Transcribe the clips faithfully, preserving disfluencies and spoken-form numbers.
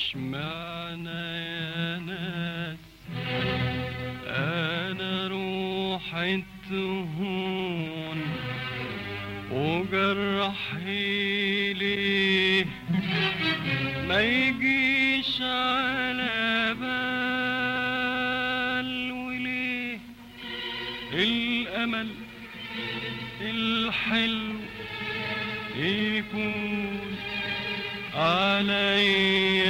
واشمعنى يا ناس انا روحي تهون وجرحي ليه ما يجيش على بال وليه الامل الحلو يكون علي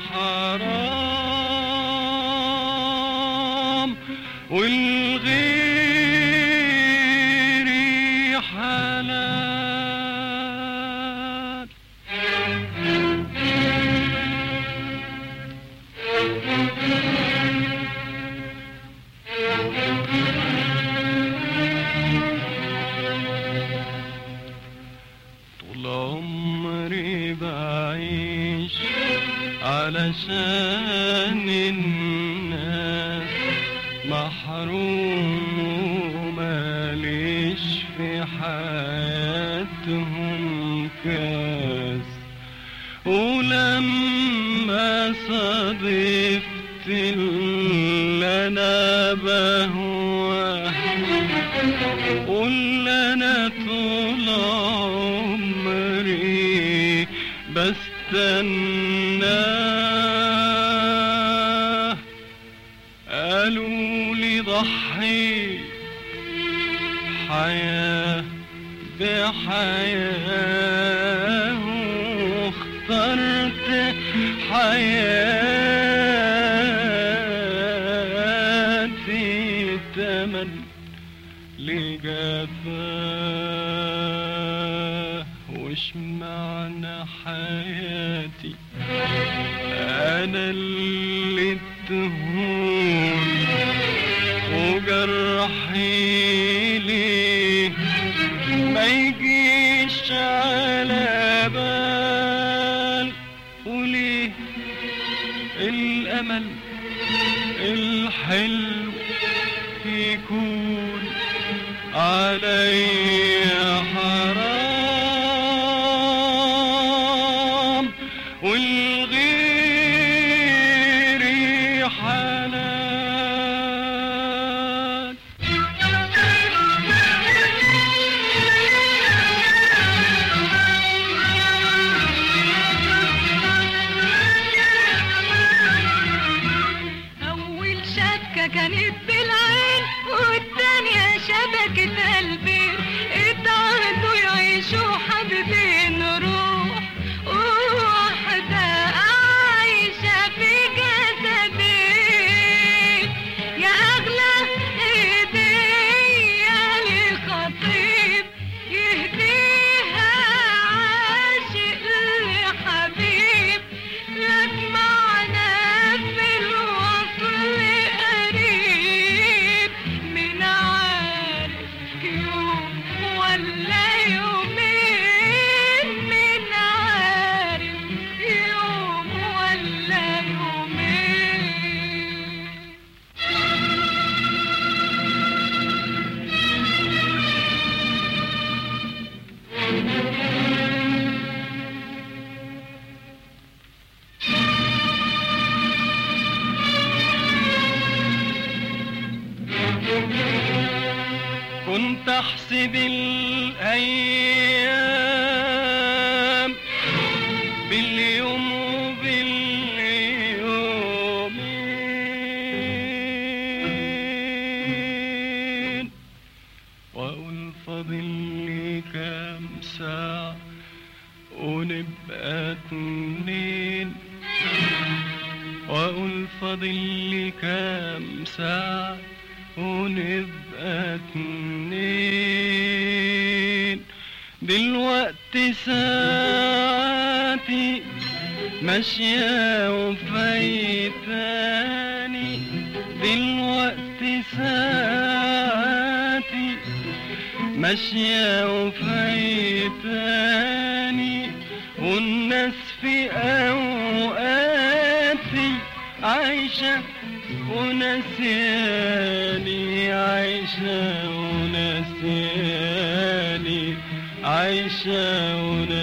حرام والغير حلال. طول عمري بعيش علشان الناس محروم وماليش في حياتهم كاس، ولما صادفت اللي انا بهواه واللي انا طول عمري بستناه قالوا لي ضحي حياة بحياة واخترت حياتي تمن لجفاه. واشمعنى حياتي انا اللي تهون وجرحي ليه ما يجيش على بال وليه الامل الحلو يكون علي حرام والغير حلال. أول شبكة كانت بالعين والتانية شبكة قلبي، اتعهدوا يعيشوا حبيبين روح واحدة عايشة في جسدين. يا أغلى هدية لخطيب يهديها عاشق لحبيب، لك معنا في الوصل قريب من عارف يوم ولا يومين، من عارف يوم ولا يومين. كنت احسب الايام باليوم وباليومين واقول فاضل لي كام ساعة ونبقى اتنين، واقول فاضل لي كام ساعة ونبقى اتنين. دلوقتي ساعتي ماشية وفايتاني، دلوقتي ساعتي ماشية وفايتاني، والناس في أوقاتي عايشة ونسياني، عايشة ونسياني، عايشة ونسياني.